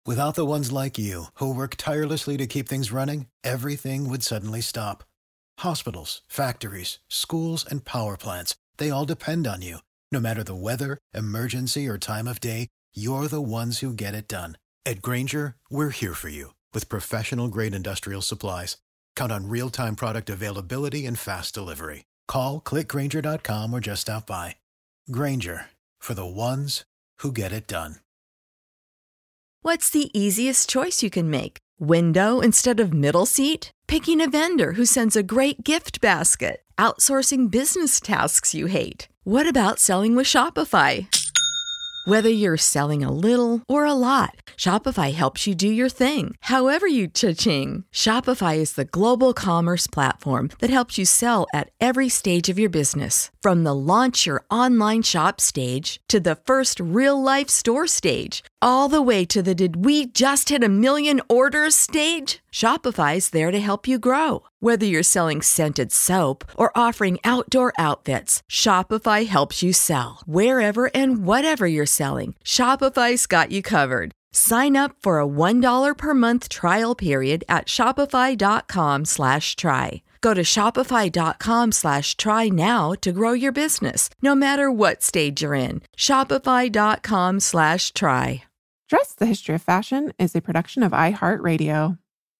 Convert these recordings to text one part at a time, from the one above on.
Without the ones like you, who work tirelessly to keep things running, everything would suddenly stop. Hospitals, factories, schools, and power plants, they all depend on you. No matter the weather, emergency, or time of day, you're the ones who get it done. At Grainger, we're here for you with professional-grade industrial supplies. Count on real-time product availability and fast delivery. Call, click Grainger.com, or just stop by. Grainger, for the ones who get it done. What's the easiest choice you can make? Window instead of middle seat? Picking a vendor who sends a great gift basket? Outsourcing business tasks you hate? What about selling with Shopify? Whether you're selling a little or a lot, Shopify helps you do your thing, however you cha-ching. Shopify is the global commerce platform that helps you sell at every stage of your business. From the launch your online shop stage to the first real-life store stage, all the way to the did we just hit a million orders stage. Shopify's there to help you grow. Whether you're selling scented soap or offering outdoor outfits, Shopify helps you sell. Wherever and whatever you're selling, Shopify's got you covered. Sign up for a $1 per month trial period at shopify.com/try. Go to shopify.com/try now to grow your business, no matter what stage you're in. Shopify.com/try. Dress, the History of Fashion is a production of iHeartRadio.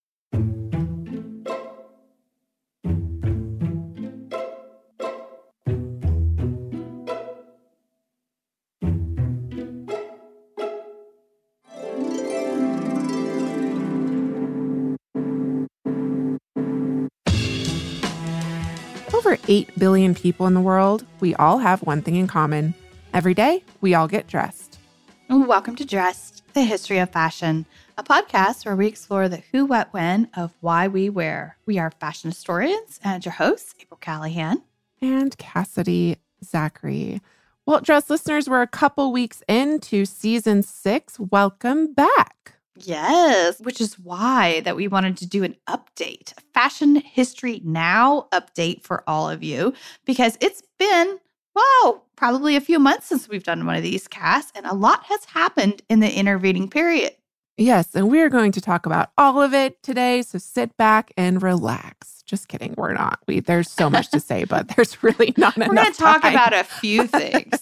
Over 8 billion people in the world, we all have one thing in common. Every day, we all get dressed. Welcome to Dressed, the History of Fashion, a podcast where we explore the who, what, when of why we wear. We are fashion historians and your hosts, April Callahan. And Cassidy Zachary. Well, Dressed listeners, we're a couple weeks into season 6. Welcome back. Yes, which is why that we wanted to do an update, a Fashion History Now update for all of you, because it's been, probably a few months since we've done one of these casts, and a lot has happened in the intervening period. Yes, and we're going to talk about all of it today, so sit back and relax. Just kidding, we're not. There's so much to say, but there's really not enough time. We're going to talk about a few things.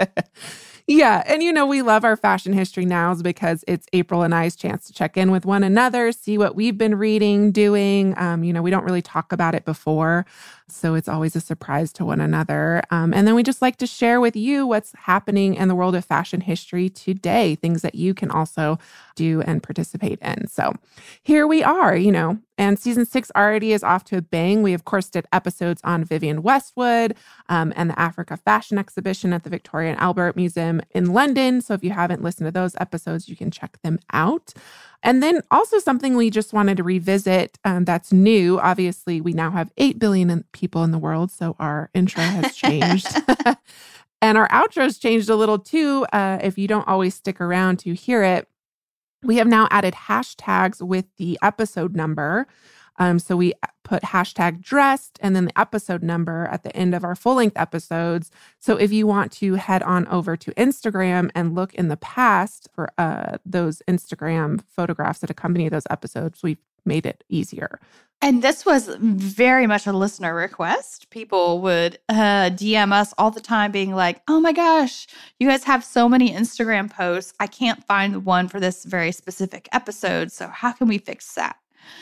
Yeah, and we love our Fashion History Nows because it's April and I's chance to check in with one another, see what we've been reading, doing. We don't really talk about it before, so it's always a surprise to one another. And then we just like to share with you what's happening in the world of fashion history today, things that you can also do and participate in. So here we are, and season 6 already is off to a bang. We, of course, did episodes on Vivienne Westwood and the Africa Fashion Exhibition at the Victoria and Albert Museum in London. So if you haven't listened to those episodes, you can check them out. And then also something we just wanted to revisit that's new. Obviously, we now have 8 billion people in the world, so our intro has changed. And our outro's changed a little too, if you don't always stick around to hear it. We have now added hashtags with the episode number. So we put hashtag dressed and then the episode number at the end of our full-length episodes. So if you want to head on over to Instagram and look in the past for those Instagram photographs that accompany those episodes, we've made it easier. And this was very much a listener request. People would DM us all the time being like, oh my gosh, you guys have so many Instagram posts. I can't find the one for this very specific episode. So how can we fix that?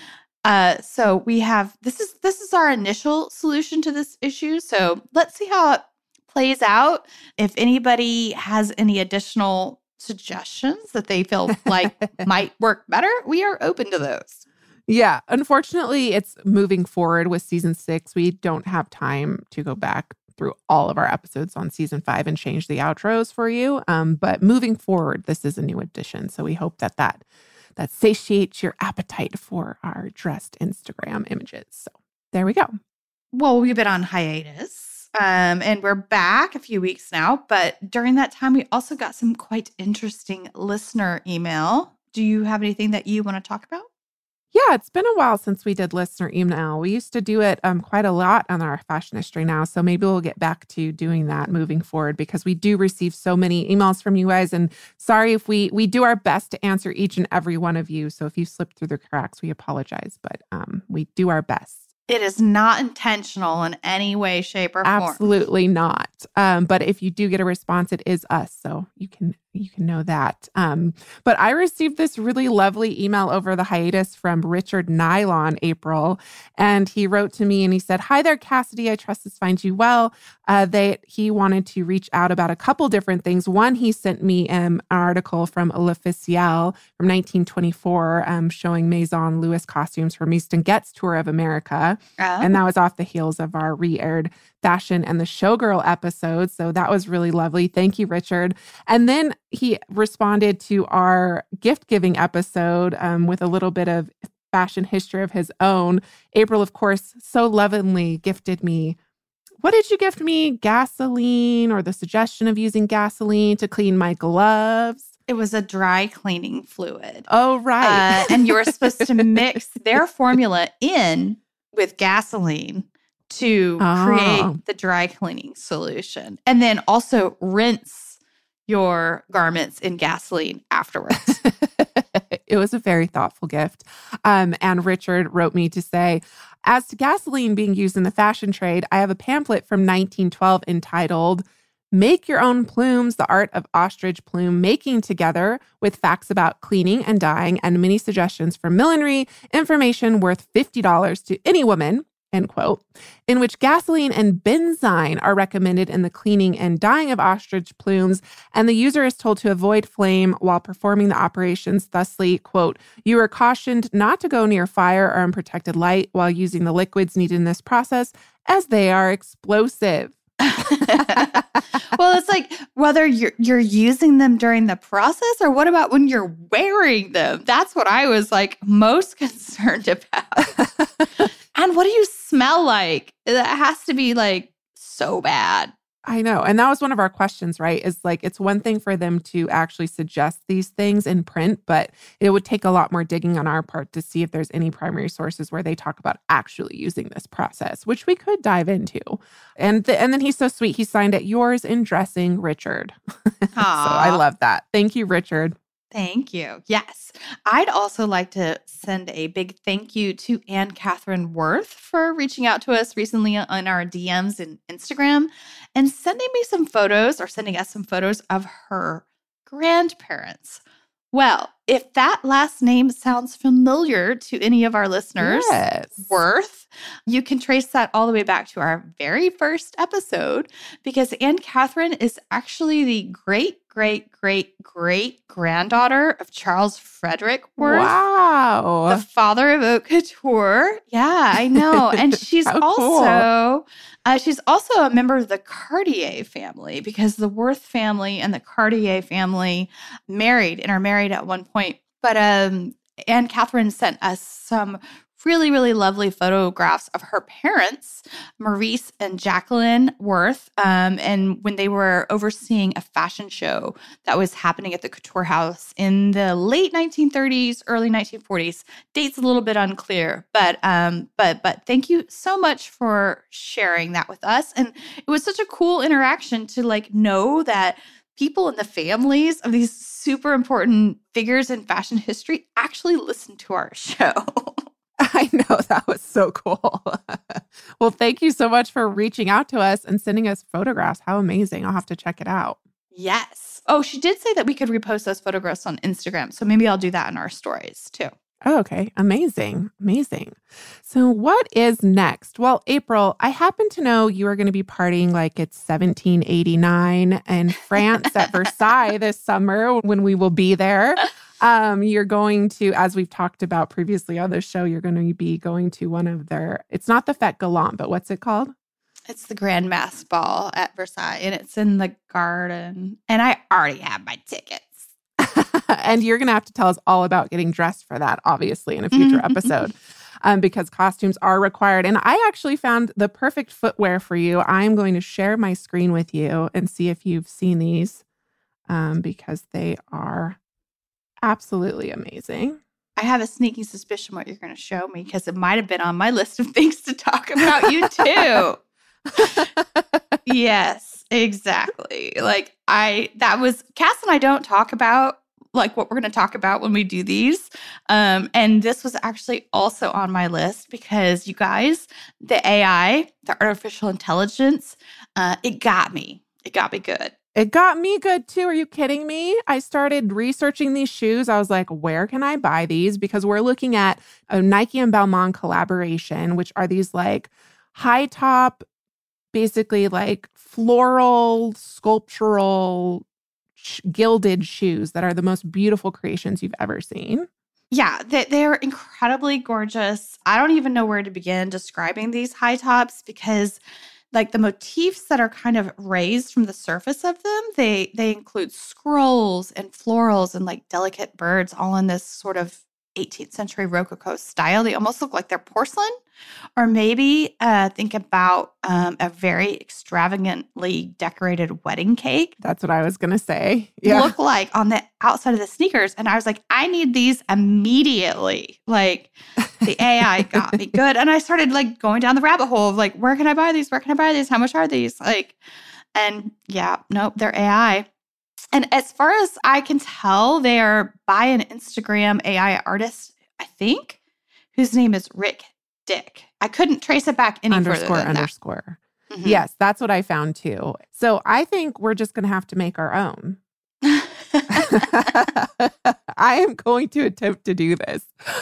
So we have, this is our initial solution to this issue. So let's see how it plays out. If anybody has any additional suggestions that they feel like might work better, we are open to those. Yeah, unfortunately, it's moving forward with season 6. We don't have time to go back through all of our episodes on season 5 and change the outros for you. But moving forward, this is a new addition. So we hope that satiates your appetite for our dressed Instagram images. So there we go. Well, we've been on hiatus and we're back a few weeks now. But during that time, we also got some quite interesting listener email. Do you have anything that you want to talk about? Yeah, it's been a while since we did listener email. We used to do it quite a lot on our Fashion History Now. So maybe we'll get back to doing that moving forward because we do receive so many emails from you guys. And sorry if we do our best to answer each and every one of you. So if you slip through the cracks, we apologize, but we do our best. It is not intentional in any way, shape, or form. Absolutely not. But if you do get a response, it is us. So you can know that. But I received this really lovely email over the hiatus from Richard Nylon, April. And he wrote to me and he said, "Hi there, Cassidy. I trust this finds you well." He wanted to reach out about a couple different things. One, he sent me an article from L'Officiel from 1924 showing Maison Louis costumes for Mistin Getz Tour of America. Oh. And that was off the heels of our re-aired Fashion and the Showgirl episode. So that was really lovely. Thank you, Richard. And then he responded to our gift-giving episode with a little bit of fashion history of his own. April, of course, so lovingly gifted me. What did you gift me? Gasoline, or the suggestion of using gasoline to clean my gloves? It was a dry cleaning fluid. Oh, right. And you were supposed to mix their formula in with gasoline to create the dry cleaning solution. And then also rinse your garments in gasoline afterwards. It was a very thoughtful gift. And Richard wrote me to say, "As to gasoline being used in the fashion trade, I have a pamphlet from 1912 entitled Make Your Own Plumes, The Art of Ostrich Plume Making, together with facts about cleaning and dyeing and many suggestions for millinery, information worth $50 to any woman," end quote, in which gasoline and benzine are recommended in the cleaning and dyeing of ostrich plumes, and the user is told to avoid flame while performing the operations. Thusly, quote, "You are cautioned not to go near fire or unprotected light while using the liquids needed in this process, as they are explosive." Well, it's like whether you're using them during the process, or what about when you're wearing them? That's what I was like most concerned about. And what do you smell like? That has to be like so bad. I know. And that was one of our questions, right? Is like, it's one thing for them to actually suggest these things in print, but it would take a lot more digging on our part to see if there's any primary sources where they talk about actually using this process, which we could dive into. And then he's so sweet. He signed it, "Yours in dressing, Richard." So I love that. Thank you, Richard. Thank you. Yes. I'd also like to send a big thank you to Anne Catherine Worth for reaching out to us recently on our DMs and Instagram and sending us some photos of her grandparents. Well, if that last name sounds familiar to any of our listeners, yes. Worth, you can trace that all the way back to our very first episode, because Anne Catherine is actually the great-great-great-great-granddaughter of Charles Frederick Worth. Wow. The father of haute couture. Yeah, I know. And she's also a member of the Cartier family, because the Worth family and the Cartier family are married at one point. But Anne Catherine sent us some really, really lovely photographs of her parents, Maurice and Jacqueline Worth, and when they were overseeing a fashion show that was happening at the Couture House in the late 1930s, early 1940s. Date's a little bit unclear, but thank you so much for sharing that with us. And it was such a cool interaction to like know that people in the families of these super important figures in fashion history actually listen to our show. I know, that was so cool. Well, thank you so much for reaching out to us and sending us photographs. How amazing. I'll have to check it out. Yes. Oh, she did say that we could repost those photographs on Instagram. So maybe I'll do that in our stories too. Oh, okay. Amazing. Amazing. So what is next? Well, April, I happen to know you are going to be partying like it's 1789 in France at Versailles this summer when we will be there. You're going to, as we've talked about previously on the show, you're going to be going to one of it's not the Fête Gallant, but what's it called? It's the Grand Mask Ball at Versailles, and it's in the garden. And I already have my tickets. And you're going to have to tell us all about getting dressed for that, obviously, in a future episode, because costumes are required. And I actually found the perfect footwear for you. I'm going to share my screen with you and see if you've seen these, because they are absolutely amazing. I have a sneaking suspicion what you're going to show me because it might have been on my list of things to talk about you too. Yes, exactly. Like Cass and I don't talk about like what we're going to talk about when we do these. And this was actually also on my list because you guys, the AI, the artificial intelligence, it got me. It got me good. It got me good too. Are you kidding me? I started researching these shoes. I was like, where can I buy these? Because we're looking at a Nike and Balmain collaboration, which are these like high top, basically like floral, sculptural, gilded shoes that are the most beautiful creations you've ever seen. Yeah, they're incredibly gorgeous. I don't even know where to begin describing these high tops because like the motifs that are kind of raised from the surface of them, they include scrolls and florals and like delicate birds all in this sort of 18th century Rococo style. They almost look like they're porcelain. Or maybe think about a very extravagantly decorated wedding cake. That's what I was going to say. Yeah. Look like on the outside of the sneakers. And I was like, I need these immediately. Like the AI got me good. And I started like going down the rabbit hole of like, where can I buy these? Where can I buy these? How much are these? Like, and yeah, nope, they're AI. And as far as I can tell, they are by an Instagram AI artist, I think, whose name is Rick Dick. I couldn't trace it back any further than that. Underscore. Mm-hmm. Yes, that's what I found too. So I think we're just going to have to make our own. I am going to attempt to do this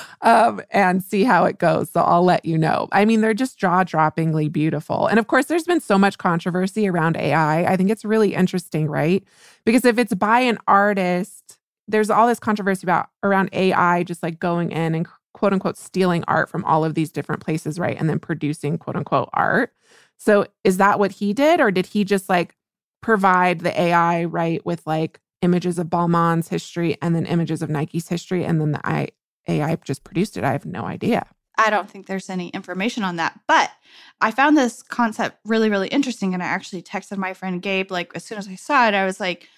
and see how it goes. So I'll let you know. I mean, they're just jaw-droppingly beautiful. And of course, there's been so much controversy around AI. I think it's really interesting, right? Because if it's by an artist, there's all this controversy around AI just like going in and quote unquote stealing art from all of these different places, right? And then producing quote unquote art. So is that what he did? Or did he just like provide the AI, right, with like images of Balmain's history and then images of Nike's history, and then the AI just produced it? I have no idea. I don't think there's any information on that. But I found this concept really, really interesting. And I actually texted my friend Gabe, like as soon as I saw it, I was like,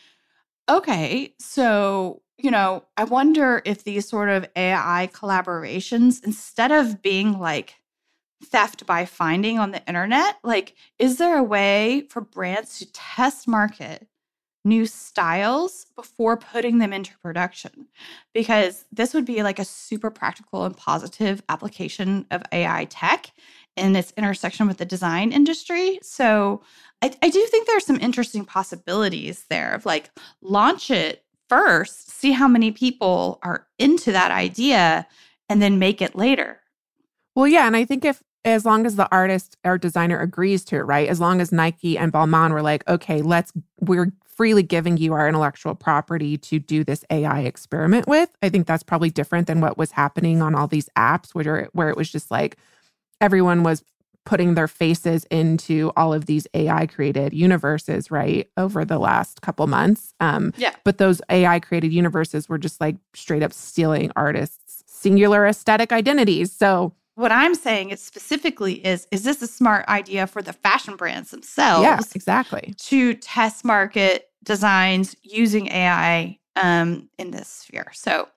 okay, so, you know, I wonder if these sort of AI collaborations, instead of being like theft by finding on the internet, like, is there a way for brands to test market new styles before putting them into production? Because this would be like a super practical and positive application of AI tech in its intersection with the design industry. So I do think there's some interesting possibilities there of like launch it first, see how many people are into that idea, and then make it later. Well, yeah. And I think as long as the artist or designer agrees to it, right? As long as Nike and Balmain were like, okay, we're freely giving you our intellectual property to do this AI experiment with. I think that's probably different than what was happening on all these apps where it was just like everyone was putting their faces into all of these AI created universes, right, over the last couple months. Yeah. But those AI created universes were just like straight up stealing artists' singular aesthetic identities. So what I'm saying is specifically is this a smart idea for the fashion brands themselves? Yeah, exactly. To test market designs using AI in this sphere. So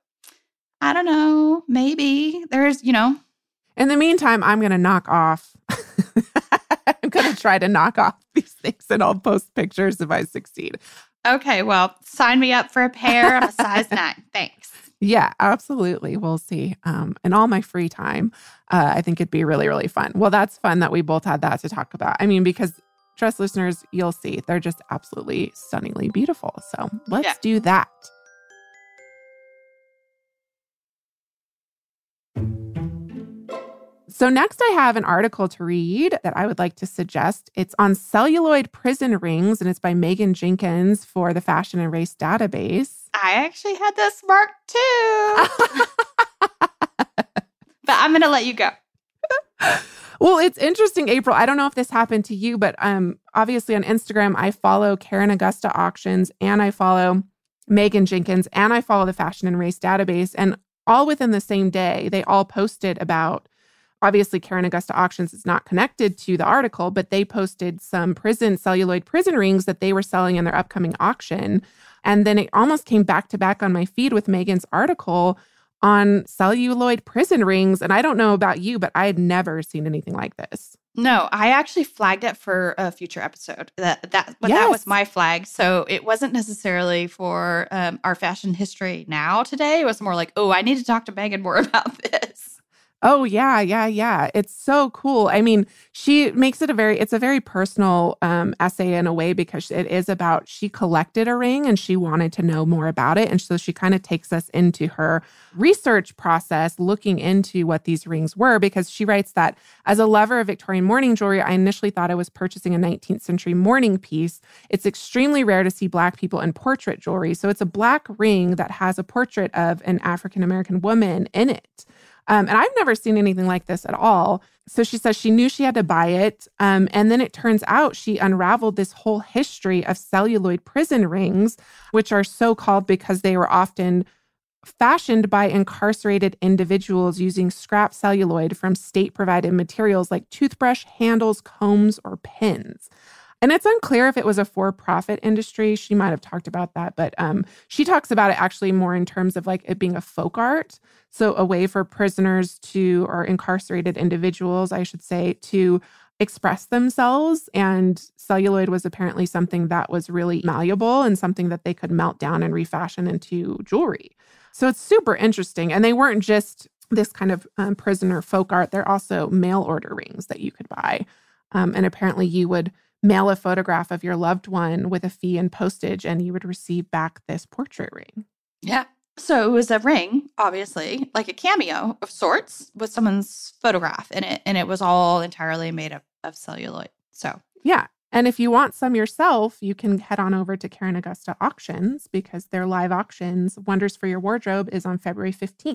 I don't know, maybe there's, you know. In the meantime, I'm going to knock off. I'm going to try to knock off these things and I'll post pictures if I succeed. Okay, well, sign me up for a pair. I'm a size 9. Thanks. Yeah, absolutely. We'll see. In all my free time, I think it'd be really, really fun. Well, that's fun that we both had that to talk about. I mean, because trust listeners, you'll see they're just absolutely stunningly beautiful. So let's do that. So next I have an article to read that I would like to suggest. It's on celluloid prison rings, and it's by Megan Jenkins for the Fashion and Race Database. I actually had this marked too. But I'm going to let you go. Well, it's interesting, April. I don't know if this happened to you, but obviously on Instagram, I follow Karen Augusta Auctions, and I follow Megan Jenkins, and I follow the Fashion and Race Database. And all within the same day, they all posted about, obviously Karen Augusta Auctions is not connected to the article, but they posted some celluloid prison rings that they were selling in their upcoming auction. And then it almost came back to back on my feed with Megan's article on celluloid prison rings. And I don't know about you, but I had never seen anything like this. No, I actually flagged it for a future episode. That was my flag. So it wasn't necessarily for our fashion history now today. It was more like, oh, I need to talk to Megan more about this. Oh, yeah. It's so cool. I mean, she makes it's a very personal essay in a way, because it is about, she collected a ring and she wanted to know more about it. And so she kind of takes us into her research process, looking into what these rings were, because she writes that as a lover of Victorian mourning jewelry, I initially thought I was purchasing a 19th century mourning piece. It's extremely rare to see Black people in portrait jewelry. So it's a Black ring that has a portrait of an African-American woman in it. And I've never seen anything like this at all. So she says she knew she had to buy it. And then it turns out she unraveled this whole history of celluloid prison rings, which are so called because they were often fashioned by incarcerated individuals using scrap celluloid from state-provided materials like toothbrush handles, combs, or pins. And it's unclear if it was a for-profit industry. She might have talked about that, but she talks about it actually more in terms of like it being a folk art. So a way for prisoners or incarcerated individuals, I should say, to express themselves. And celluloid was apparently something that was really malleable and something that they could melt down and refashion into jewelry. So it's super interesting. And they weren't just this kind of prisoner folk art. They're also mail order rings that you could buy. And apparently you would mail a photograph of your loved one with a fee and postage, and you would receive back this portrait ring. Yeah. So it was a ring, obviously, like a cameo of sorts with someone's photograph in it. And it was all entirely made of celluloid. So, yeah. And if you want some yourself, you can head on over to Karen Augusta Auctions, because their live auctions, Wonders for Your Wardrobe, is on February 15th.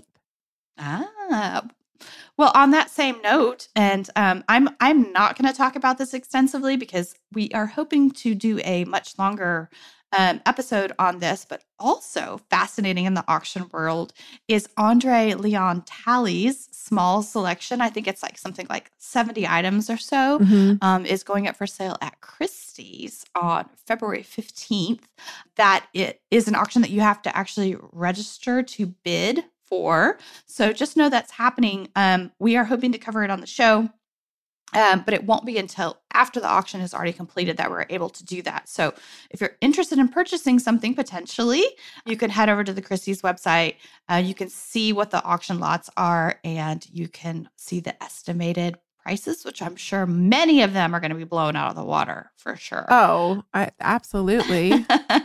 Well, on that same note, and I'm not going to talk about this extensively because we are hoping to do a much longer episode on this, but also fascinating in the auction world is Andre Leon Talley's small selection. I think it's like something like 70 items or so, is going up for sale at Christie's on February 15th. That it is an auction that you have to actually register to bid for. So just know that's happening. We are hoping to cover it on the show, but it won't be until after the auction is already completed that we're able to do that. So if you're interested in purchasing something potentially, you can head over to the Christie's website. You can see what the auction lots are, and you can see the estimated prices, which I'm sure many of them are going to be blown out of the water for sure. Oh, absolutely.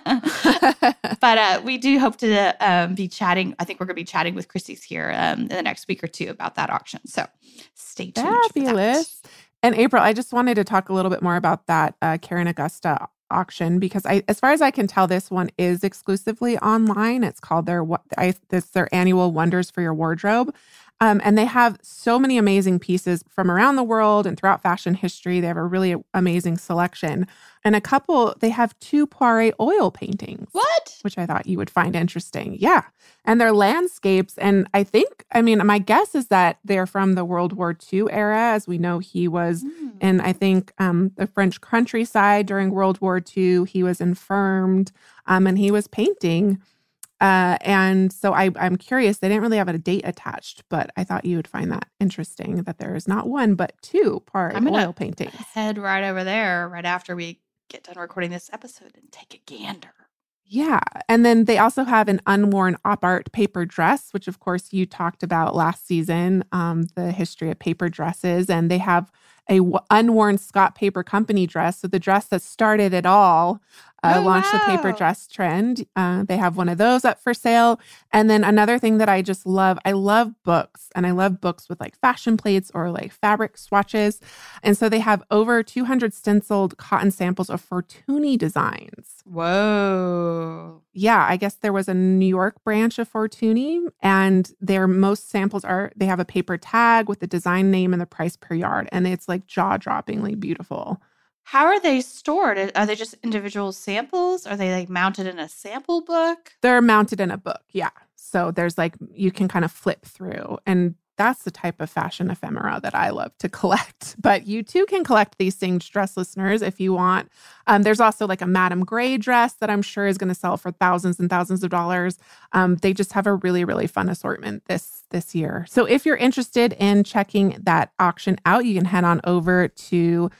But we do hope to be chatting. I think we're going to be chatting with Christie's here in the next week or two about that auction. So stay tuned. Fabulous. For that. And April, I just wanted to talk a little bit more about that Karen Augusta auction, because as far as I can tell, this one is exclusively online. It's called their annual Wonders for Your Wardrobe. And they have so many amazing pieces from around the world and throughout fashion history. They have a really amazing selection. And they have 2 Poiret oil paintings. What? Which I thought you would find interesting. Yeah. And they're landscapes. And my guess is that they're from the World War II era. As we know, he was in, I think, the French countryside during World War II. He was infirmed and he was painting. And so I'm curious, they didn't really have a date attached, but I thought you would find that interesting that there is not 1, but 2 Poiret oil paintings. Head right over there right after we get done recording this episode and take a gander. Yeah. And then they also have an unworn op art paper dress, which of course you talked about last season, the history of paper dresses. And they have a unworn Scott Paper Company dress. So the dress that started it all, launched the paper dress trend. They have one of those up for sale. And then another thing that I just love, I love books, and I love books with like fashion plates or like fabric swatches. And so they have over 200 stenciled cotton samples of Fortuny designs. Whoa. Yeah, I guess there was a New York branch of Fortuny, and their most samples they have a paper tag with the design name and the price per yard. And it's like jaw-droppingly beautiful. How are they stored? Are they just individual samples? Are they like mounted in a sample book? They're mounted in a book, yeah. So there's like, you can kind of flip through. And that's the type of fashion ephemera that I love to collect. But you too can collect these singed dress, listeners, if you want. There's also like a Madame Grey dress that I'm sure is going to sell for thousands and thousands of dollars. They just have a really, really fun assortment this year. So if you're interested in checking that auction out, you can head on over to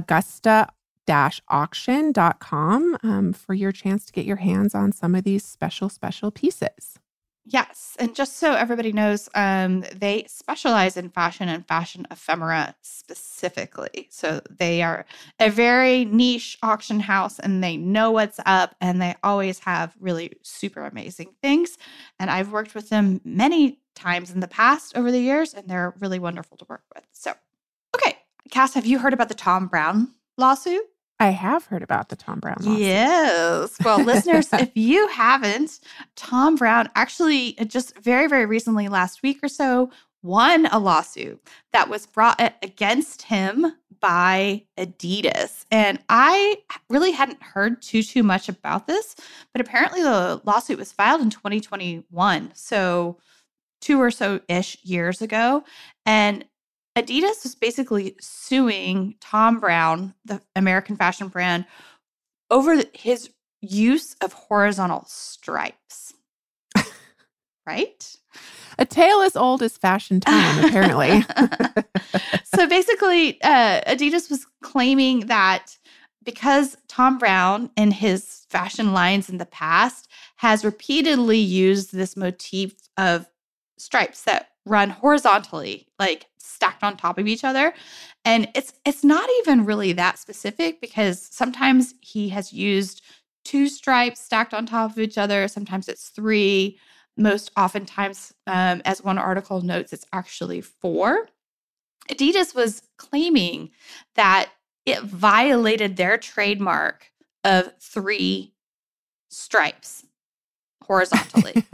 Augusta-auction.com for your chance to get your hands on some of these special pieces. Yes. And just so everybody knows, they specialize in fashion and fashion ephemera specifically. So they are a very niche auction house and they know what's up and they always have really super amazing things. And I've worked with them many times in the past over the years and they're really wonderful to work with. So, okay. Cass, have you heard about the Thom Browne lawsuit? I have heard about the Thom Browne lawsuit. Yes. Well, listeners, if you haven't, Thom Browne actually just very, very recently, last week or so, won a lawsuit that was brought against him by Adidas. And I really hadn't heard too much about this, but apparently the lawsuit was filed in 2021. So 2 or so-ish years ago. And Adidas was basically suing Thom Browne, the American fashion brand, over his use of horizontal stripes. Right? A tale as old as fashion time, apparently. So basically, Adidas was claiming that because Thom Browne in his fashion lines in the past has repeatedly used this motif of stripes that run horizontally, like stacked on top of each other. And it's not even really that specific because sometimes he has used 2 stripes stacked on top of each other. Sometimes it's 3. Most oftentimes, as one article notes, it's actually 4. Adidas was claiming that it violated their trademark of 3 stripes horizontally.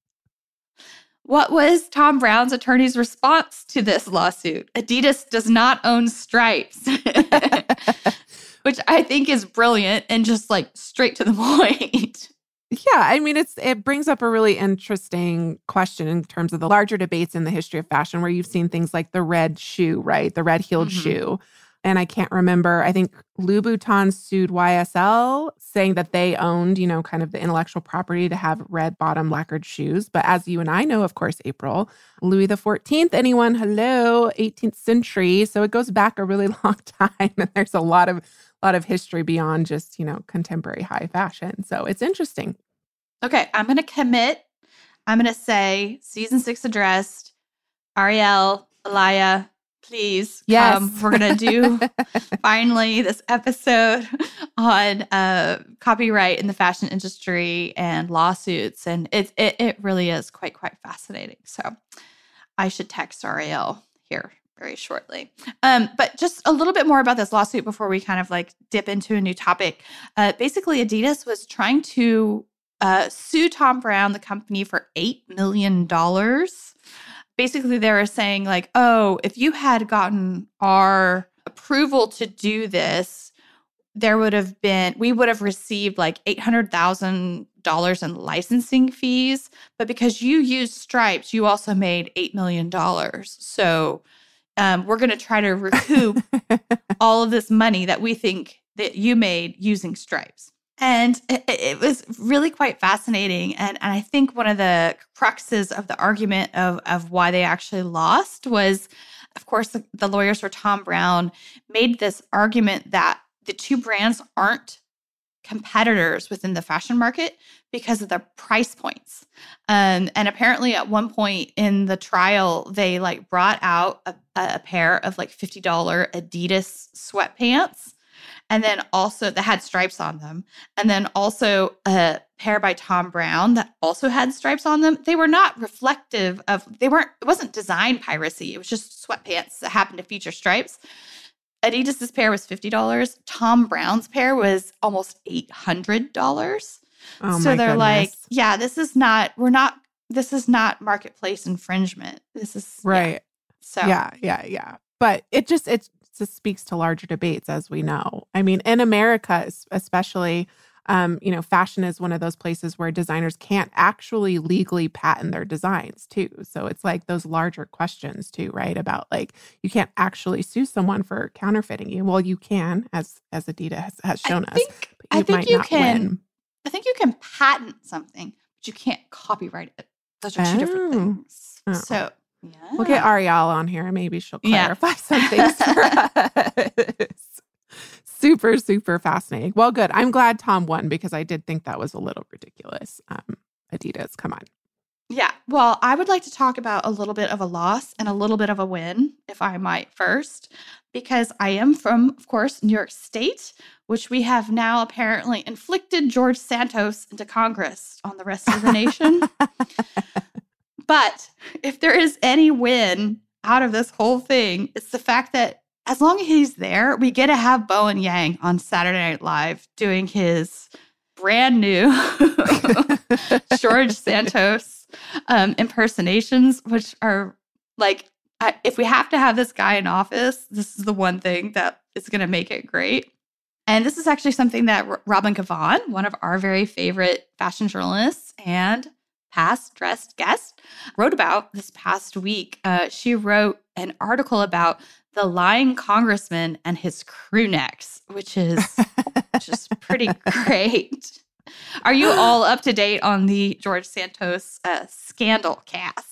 What was Thom Browne's attorney's response to this lawsuit? Adidas does not own stripes, which I think is brilliant and just like straight to the point. Yeah, I mean, it brings up a really interesting question in terms of the larger debates in the history of fashion where you've seen things like the red shoe, right? The red-heeled shoe. And I can't remember, I think Louboutin sued YSL saying that they owned, kind of the intellectual property to have red bottom lacquered shoes. But as you and I know, of course, April, Louis XIV, anyone, hello, 18th century. So it goes back a really long time. And there's a lot of history beyond just, contemporary high fashion. So it's interesting. Okay, I'm going to commit. I'm going to say season 6 addressed, Ariel, Alaya, please. Yes. We're going to do finally this episode on copyright in the fashion industry and lawsuits. And it really is quite fascinating. So I should text Ariel here very shortly. But just a little bit more about this lawsuit before we kind of like dip into a new topic. Basically, Adidas was trying to sue Thom Browne, the company, for $8 million. Basically, they were saying like, oh, if you had gotten our approval to do this, we would have received like $800,000 in licensing fees. But because you used stripes, you also made $8 million. So we're going to try to recoup all of this money that we think that you made using stripes. And it was really quite fascinating. And I think one of the cruxes of the argument of why they actually lost was, of course, the lawyers for Thom Browne made this argument that the 2 brands aren't competitors within the fashion market because of their price points. And apparently at one point in the trial, they like brought out a pair of like $50 Adidas sweatpants. And then also that had stripes on them. And then also a pair by Thom Browne that also had stripes on them. They were not reflective of, it wasn't design piracy. It was just sweatpants that happened to feature stripes. Adidas's pair was $50. Thom Browne's pair was almost $800. Oh, so they're goodness. Like, yeah, this is not marketplace infringement. This is right. Yeah. So Yeah. But it just speaks to larger debates, as we know. I mean, in America, especially, Fashion is one of those places where designers can't actually legally patent their designs too. So it's like those larger questions too, right? About like, you can't actually sue someone for counterfeiting you. Well, you can, as Adidas has shown us. I think you can. Win. I think you can patent something, but you can't copyright it. Those are two different things. Oh. So, yeah. We'll get Ariel on here. Maybe she'll clarify some things for us. Super, super fascinating. Well, good. I'm glad Tom won because I did think that was a little ridiculous. Adidas, come on. Yeah. Well, I would like to talk about a little bit of a loss and a little bit of a win, if I might first, because I am from, of course, New York State, which we have now apparently inflicted George Santos into Congress on the rest of the nation. But if there is any win out of this whole thing, it's the fact that as long as he's there, we get to have Bowen Yang on Saturday Night Live doing his brand new George Santos impersonations, which are like, if we have to have this guy in office, this is the one thing that is going to make it great. And this is actually something that Robin Givhan, one of our very favorite fashion journalists and past dressed guest, wrote about this past week. She wrote an article about the lying congressman and his crew necks, which is just pretty great. Are you all up to date on the George Santos scandal cast?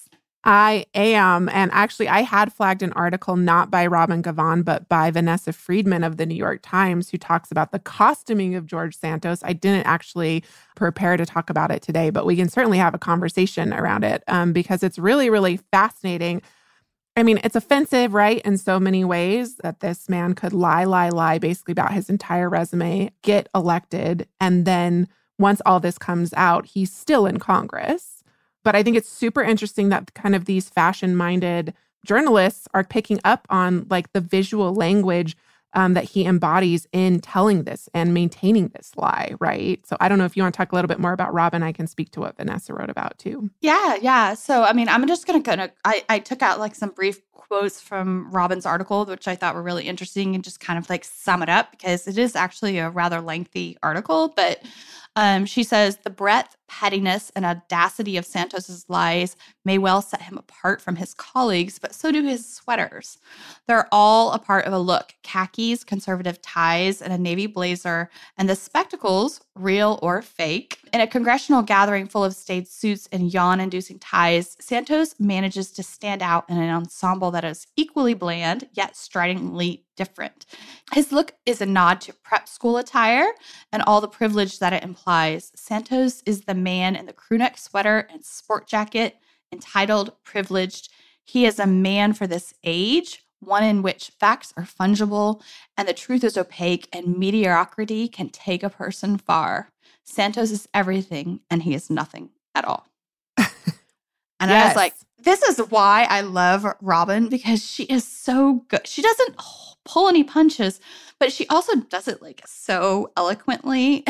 I am. And actually, I had flagged an article not by Robin Givhan, but by Vanessa Friedman of the New York Times, who talks about the costuming of George Santos. I didn't actually prepare to talk about it today, but we can certainly have a conversation around it because it's really, really fascinating. I mean, it's offensive, right, in so many ways that this man could lie basically about his entire resume, get elected, and then once all this comes out, he's still in Congress. But I think it's super interesting that kind of these fashion-minded journalists are picking up on like the visual language that he embodies in telling this and maintaining this lie, right? So I don't know if you want to talk a little bit more about Robin. I can speak to what Vanessa wrote about too. Yeah. So, I mean, I'm just going to I took out like some brief quotes from Robin's article, which I thought were really interesting and just kind of like sum it up because it is actually a rather lengthy article. But she says the breadth, pettiness, and audacity of Santos's lies may well set him apart from his colleagues, but so do his sweaters. They're all a part of a look: khakis, conservative ties, and a navy blazer, and the spectacles, real or fake. In a congressional gathering full of staid suits and yawn-inducing ties, Santos manages to stand out in an ensemble that is equally bland, yet stridently different. His look is a nod to prep school attire and all the privilege that it implies. Santos is the man in the crewneck sweater and sport jacket, entitled, privileged. He is a man for this age, one in which facts are fungible and the truth is opaque and mediocrity can take a person far. Santos is everything and he is nothing at all. And I was like, this is why I love Robin, because she is so good. She doesn't pull any punches, but she also does it like so eloquently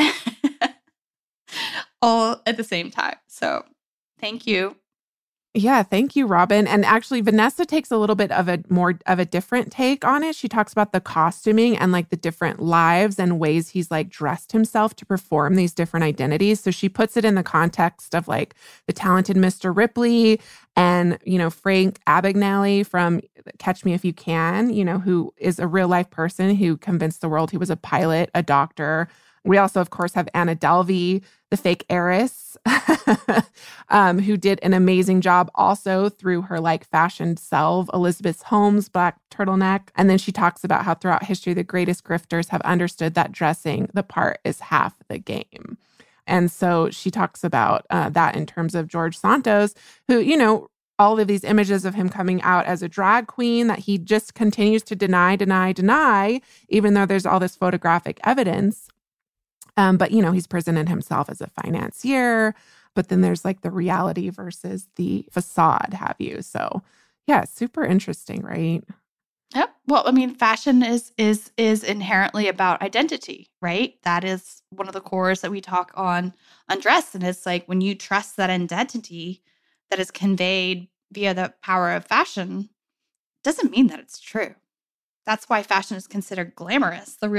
all at the same time. So thank you. Yeah, thank you, Robin. And actually, Vanessa takes a little bit of a different take on it. She talks about the costuming and like the different lives and ways he's like dressed himself to perform these different identities. So she puts it in the context of like the talented Mr. Ripley and, Frank Abagnale from Catch Me If You Can, who is a real life person who convinced the world he was a pilot, a doctor. We also, of course, have Anna Delvey, the fake heiress, who did an amazing job also through her like fashioned self, Elizabeth Holmes, black turtleneck. And then she talks about how throughout history, the greatest grifters have understood that dressing the part is half the game. And so she talks about that in terms of George Santos, who, all of these images of him coming out as a drag queen that he just continues to deny, even though there's all this photographic evidence. But, he's presented himself as a financier, but then there's like the reality versus the facade, have you? So, yeah, super interesting, right? Yep. Well, I mean, fashion is inherently about identity, right? That is one of the cores that we talk on dress. And it's like when you trust that identity that is conveyed via the power of fashion, doesn't mean that it's true. That's why fashion is considered glamorous. The real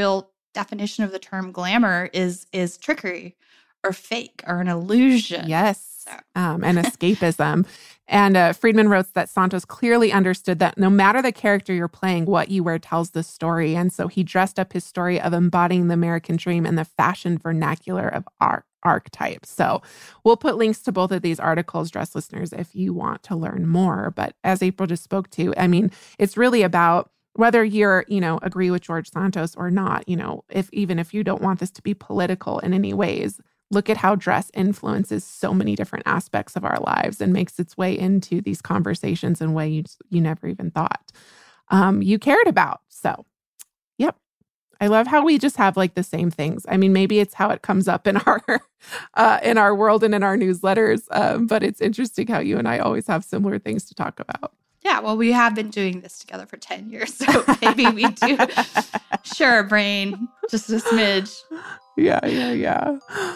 definition of the term glamour is trickery or fake or an illusion. Yes, So. And escapism. And Friedman wrote that Santos clearly understood that no matter the character you're playing, what you wear tells the story. And so he dressed up his story of embodying the American dream in the fashion vernacular of archetypes. So we'll put links to both of these articles, Dress listeners, if you want to learn more. But as April just spoke to, I mean, it's really about whether you're, agree with George Santos or not, even if you don't want this to be political in any ways, look at how dress influences so many different aspects of our lives and makes its way into these conversations in ways you never even thought you cared about. So, yep. I love how we just have like the same things. I mean, maybe it's how it comes up in our world and in our newsletters, but it's interesting how you and I always have similar things to talk about. Yeah, well, we have been doing this together for 10 years, so maybe we do share a brain just a smidge. Yeah.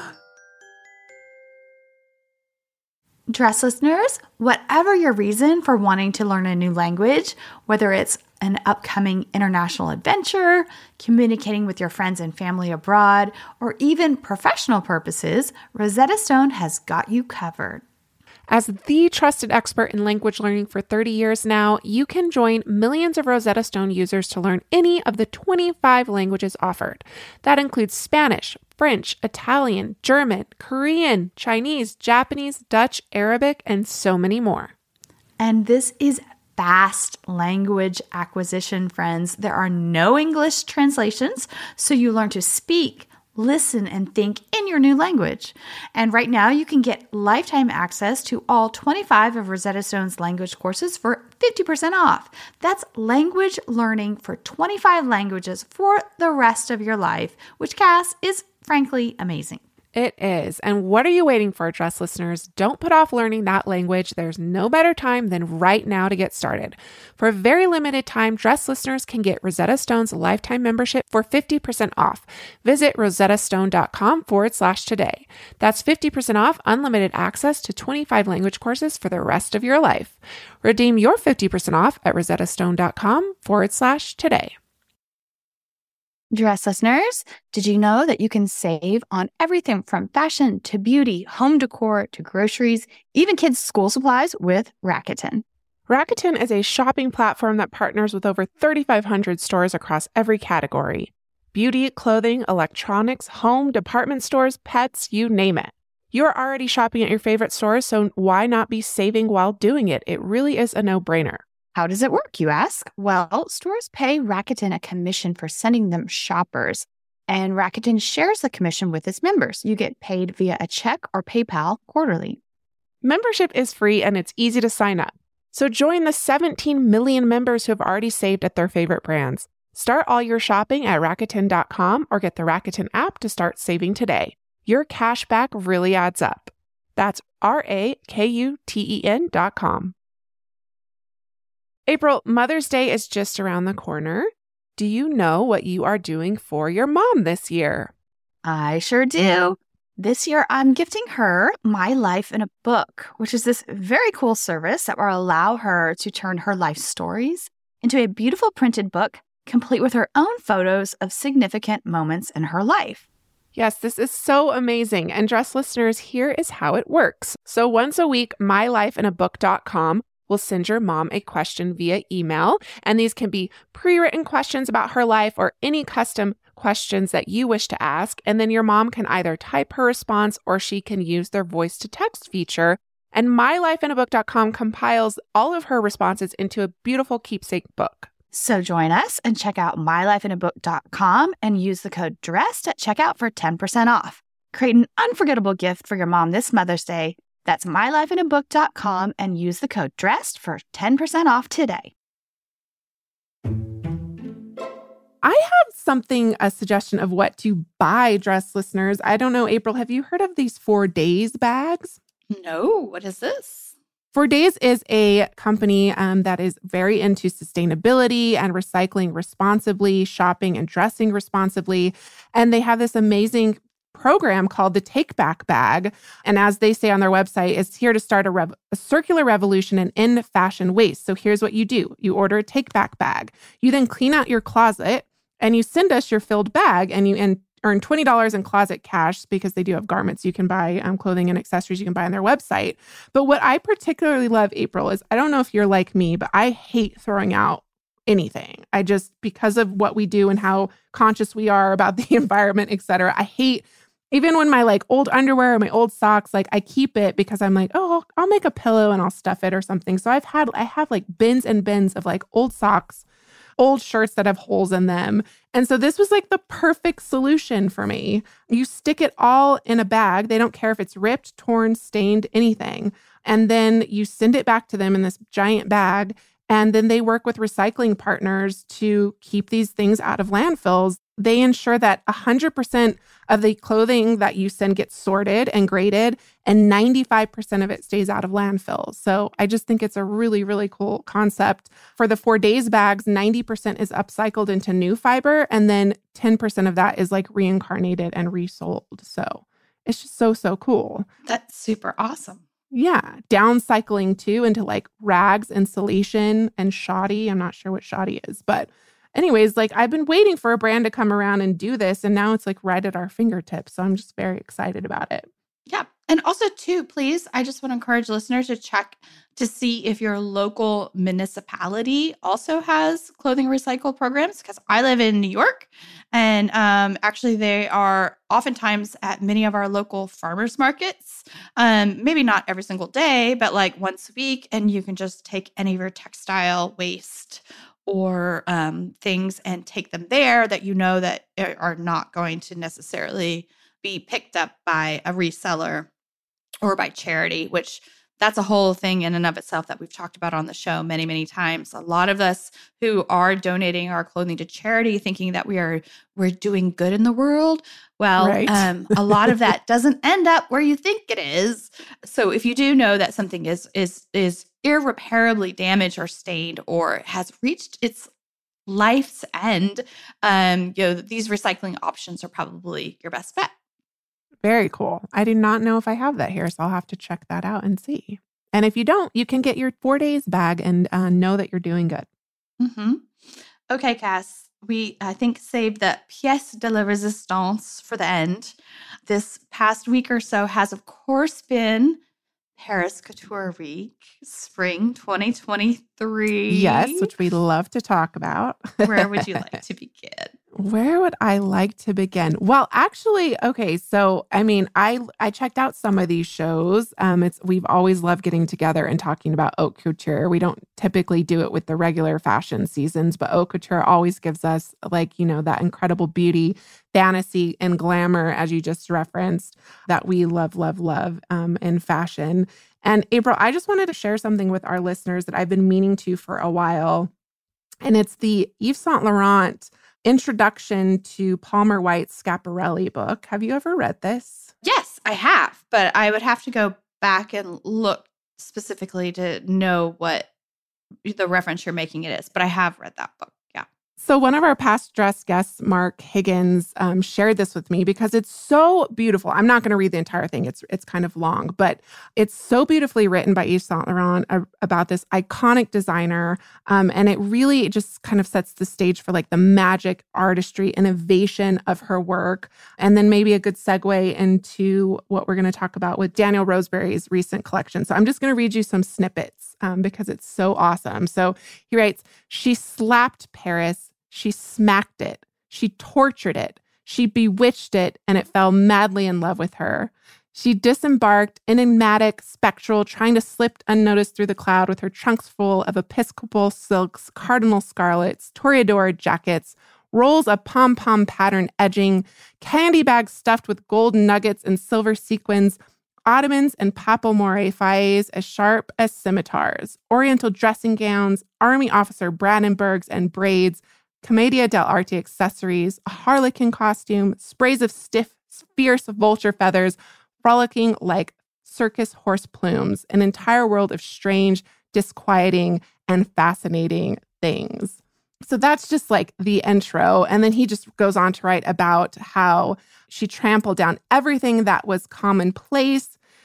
Dress listeners, whatever your reason for wanting to learn a new language, whether it's an upcoming international adventure, communicating with your friends and family abroad, or even professional purposes, Rosetta Stone has got you covered. As the trusted expert in language learning for 30 years now, you can join millions of Rosetta Stone users to learn any of the 25 languages offered. That includes Spanish, French, Italian, German, Korean, Chinese, Japanese, Dutch, Arabic, and so many more. And this is fast language acquisition, friends. There are no English translations, so you learn to speak, listen, and think in your new language. And right now, you can get lifetime access to all 25 of Rosetta Stone's language courses for 50% off. That's language learning for 25 languages for the rest of your life, which, Cass, is frankly amazing. It is. And what are you waiting for, Dress listeners? Don't put off learning that language. There's no better time than right now to get started. For a very limited time, Dress listeners can get Rosetta Stone's lifetime membership for 50% off. Visit rosettastone.com/today. That's 50% off unlimited access to 25 language courses for the rest of your life. Redeem your 50% off at rosettastone.com/today. Dress listeners, did you know that you can save on everything from fashion to beauty, home decor to groceries, even kids' school supplies with Rakuten? Rakuten is a shopping platform that partners with over 3,500 stores across every category. Beauty, clothing, electronics, home, department stores, pets, you name it. You're already shopping at your favorite stores, so why not be saving while doing it? It really is a no-brainer. How does it work, you ask? Well, stores pay Rakuten a commission for sending them shoppers, and Rakuten shares the commission with its members. You get paid via a check or PayPal quarterly. Membership is free and it's easy to sign up. So join the 17 million members who have already saved at their favorite brands. Start all your shopping at Rakuten.com or get the Rakuten app to start saving today. Your cash back really adds up. That's Rakuten.com. April, Mother's Day is just around the corner. Do you know what you are doing for your mom this year? I sure do. This year, I'm gifting her My Life in a Book, which is this very cool service that will allow her to turn her life stories into a beautiful printed book, complete with her own photos of significant moments in her life. Yes, this is so amazing. And Dress listeners, here is how it works. So once a week, mylifeinabook.com will send your mom a question via email. And these can be pre-written questions about her life or any custom questions that you wish to ask. And then your mom can either type her response or she can use their voice to text feature. And mylifeinabook.com compiles all of her responses into a beautiful keepsake book. So join us and check out mylifeinabook.com and use the code DRESSED at checkout for 10% off. Create an unforgettable gift for your mom this Mother's Day. That's mylifeinabook.com and use the code DRESSED for 10% off today. I have a suggestion of what to buy, Dress listeners. I don't know, April, have you heard of these 4 Days bags? No, what is this? 4 Days is a company that is very into sustainability and recycling responsibly, shopping and dressing responsibly. And they have this amazing program called the Take Back Bag. And as they say on their website, it's here to start a circular revolution and end fashion waste. So here's what you do. You order a Take Back Bag. You then clean out your closet and you send us your filled bag and you earn $20 in closet cash because they do have garments you can buy, clothing and accessories you can buy on their website. But what I particularly love, April, is I don't know if you're like me, but I hate throwing out anything. I just, because of what we do and how conscious we are about the environment, et cetera, I hate, even when my like old underwear or my old socks, like I keep it because I'm like, oh, I'll make a pillow and I'll stuff it or something. So I have like bins and bins of like old socks, old shirts that have holes in them. And so this was like the perfect solution for me. You stick it all in a bag. They don't care if it's ripped, torn, stained, anything. And then you send it back to them in this giant bag. And then they work with recycling partners to keep these things out of landfills. They ensure that 100% of the clothing that you send gets sorted and graded, and 95% of it stays out of landfills. So I just think it's a really, really cool concept. For the 4 days bags, 90% is upcycled into new fiber, and then 10% of that is like reincarnated and resold. So it's just so cool. That's super awesome. Yeah. Downcycling too into like rags, insulation, and shoddy. I'm not sure what shoddy is, but anyways, like I've been waiting for a brand to come around and do this, and now it's like right at our fingertips. So I'm just very excited about it. Yeah. And also too, please, I just want to encourage listeners to check to see if your local municipality also has clothing recycle programs, because I live in New York, and actually they are oftentimes at many of our local farmers markets, maybe not every single day, but like once a week, and you can just take any of your textile waste or things and take them there that you know that are not going to necessarily be picked up by a reseller or by charity, which that's a whole thing in and of itself that we've talked about on the show many, many times. A lot of us who are donating our clothing to charity thinking that we're doing good in the world. Well, right. A lot of that doesn't end up where you think it is. So if you do know that something is irreparably damaged or stained or has reached its life's end, these recycling options are probably your best bet. Very cool. I do not know if I have that here, so I'll have to check that out and see. And if you don't, you can get your 4 days bag and know that you're doing good. Mm-hmm. Okay, Cass. We, I think, saved the pièce de la résistance for the end. This past week or so has, of course, been Paris Couture Week, spring 2023. Yes, which we love to talk about. Where would you like to begin? Where would I like to begin? Well, actually, okay. So, I mean, I checked out some of these shows. We've always loved getting together and talking about haute couture. We don't typically do it with the regular fashion seasons, but haute couture always gives us that incredible beauty, fantasy, and glamour, as you just referenced, that we love in fashion. And April, I just wanted to share something with our listeners that I've been meaning to for a while. And it's the Yves Saint Laurent Introduction to Palmer White's Schiaparelli book. Have you ever read this? Yes, I have, but I would have to go back and look specifically to know what the reference you're making it is, but I have read that book. Yeah. So one of our past dress guests, Mark Higgins, shared this with me because it's so beautiful. I'm not going to read the entire thing. It's kind of long, but it's so beautifully written by Yves Saint Laurent about this iconic designer. And it really just kind of sets the stage for like the magic, artistry, innovation of her work. And then maybe a good segue into what we're going to talk about with Daniel Roseberry's recent collection. So I'm just going to read you some snippets because it's so awesome. So he writes, "She slapped Paris. She smacked it. She tortured it. She bewitched it, and it fell madly in love with her. She disembarked, enigmatic, spectral, trying to slip unnoticed through the cloud with her trunks full of episcopal silks, cardinal scarlets, toreador jackets, rolls of pom-pom pattern edging, candy bags stuffed with gold nuggets and silver sequins, ottomans and papal moire faies as sharp as scimitars, oriental dressing gowns, army officer Brandenburgs and braids, Commedia dell'arte accessories, a harlequin costume, sprays of stiff, fierce vulture feathers, frolicking like circus horse plumes, an entire world of strange, disquieting, and fascinating things." So that's just like the intro. And then he just goes on to write about how she trampled down everything that was commonplace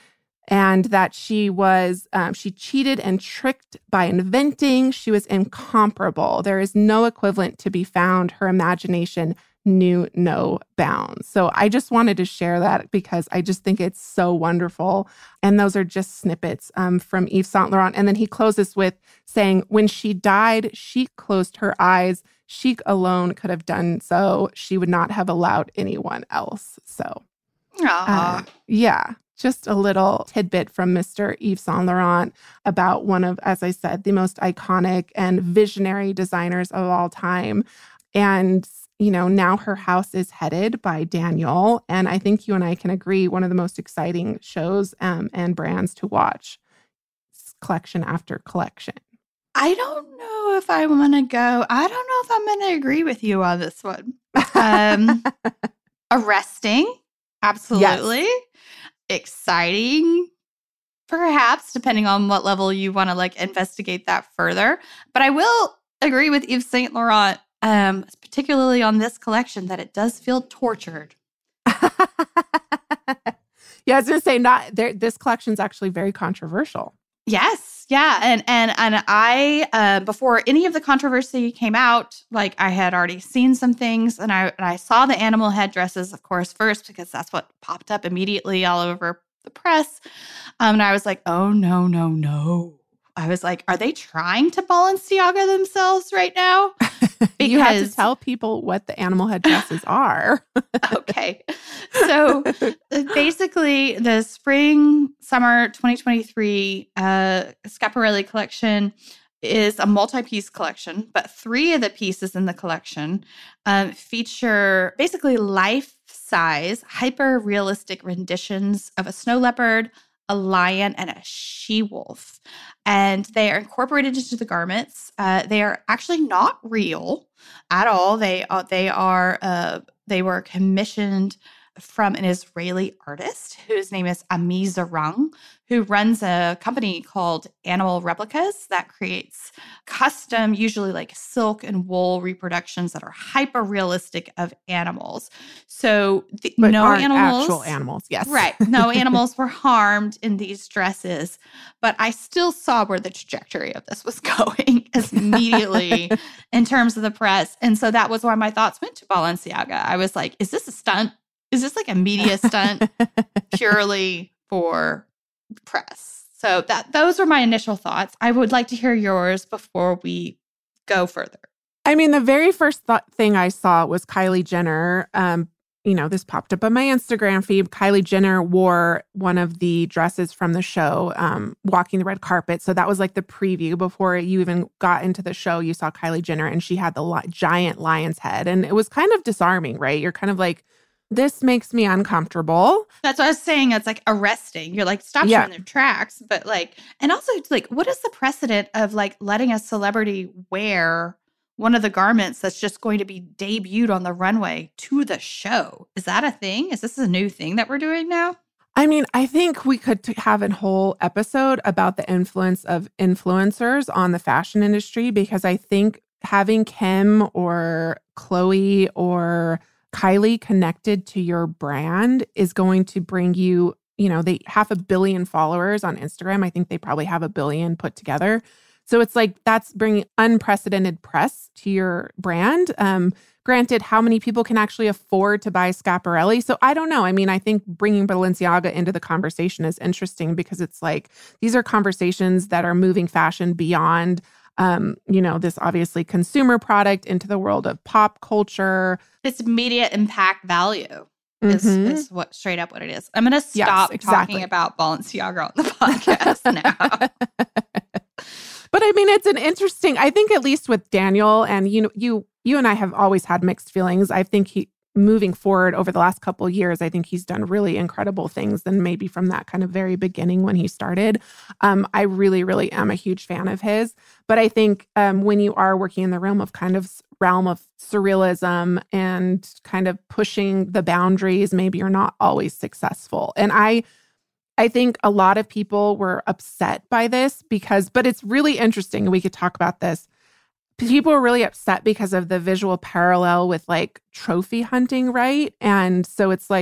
and that she was, she cheated and tricked by inventing. She was incomparable. There is no equivalent to be found. Her imagination knew no bounds. So I just wanted to share that because I just think it's so wonderful. And those are just snippets from Yves Saint Laurent. And then he closes with saying, when she died, Chic closed her eyes. Chic alone could have done so. She would not have allowed anyone else. So, yeah, just a little tidbit from Mr. Yves Saint Laurent about one of, as I said, the most iconic and visionary designers of all time. And you know, now her house is headed by Daniel. And I think you and I can agree, one of the most exciting shows and brands to watch. It's collection after collection. I don't know if I want to go. I don't know if I'm going to agree with you on this one. Arresting, absolutely. Yes. Exciting, perhaps, depending on what level you want to like investigate that further. But I will agree with Yves Saint Laurent, particularly on this collection, that it does feel tortured. Yeah, I was going to say, this collection is actually very controversial. Yes, yeah, and I before any of the controversy came out, like I had already seen some things, and I saw the animal headdresses, of course, first because that's what popped up immediately all over the press, and I was like, oh no. I was like, are they trying to Balenciaga themselves right now? Because you have to tell people what the animal headdresses are. Okay. So basically, the spring-summer 2023 Schiaparelli collection is a multi-piece collection, but 3 of the pieces in the collection feature basically life-size, hyper-realistic renditions of a snow leopard, a lion, and a she-wolf. And they are incorporated into the garments. They are actually not real at all. They were commissioned from an Israeli artist whose name is Ami Zarang, who runs a company called Animal Replicas that creates custom, usually like silk and wool reproductions that are hyper realistic of animals. So no animals, actual animals, yes, right? No animals were harmed in these dresses, but I still saw where the trajectory of this was going immediately in terms of the press, and so that was why my thoughts went to Balenciaga. I was like, "Is this a stunt? Is this like a media stunt purely for press?" So those were my initial thoughts. I would like to hear yours before we go further. I mean, the very first thing I saw was Kylie Jenner. This popped up on my Instagram feed. Kylie Jenner wore one of the dresses from the show, Walking the Red Carpet. So that was like the preview before you even got into the show. You saw Kylie Jenner and she had the giant lion's head. And it was kind of disarming, right? You're kind of like, this makes me uncomfortable. That's what I was saying. It's like arresting. You're like, stop you in their tracks. But like, and also it's like, what is the precedent of like letting a celebrity wear one of the garments that's just going to be debuted on the runway to the show? Is that a thing? Is this a new thing that we're doing now? I mean, I think we could have a whole episode about the influence of influencers on the fashion industry, because I think having Kim or Chloe or Kylie connected to your brand is going to bring you, they have 500 million followers on Instagram. I think they probably have 1 billion put together. So it's like, that's bringing unprecedented press to your brand. Granted, how many people can actually afford to buy Schiaparelli? So I don't know. I mean, I think bringing Balenciaga into the conversation is interesting because it's like, these are conversations that are moving fashion beyond this obviously consumer product into the world of pop culture. It's immediate impact value is what straight up what it is. I'm going to stop talking about Balenciaga on the podcast now. But I mean, it's an interesting, I think at least with Daniel, and you and I have always had mixed feelings. I think moving forward over the last couple of years, I think he's done really incredible things than maybe from that kind of very beginning when he started. I really, really am a huge fan of his. But I think when you are working in the realm of surrealism and kind of pushing the boundaries, maybe you're not always successful. And I think a lot of people were upset by this but it's really interesting. And we could talk about this. People are really upset because of the visual parallel with like trophy hunting, right? And so it's like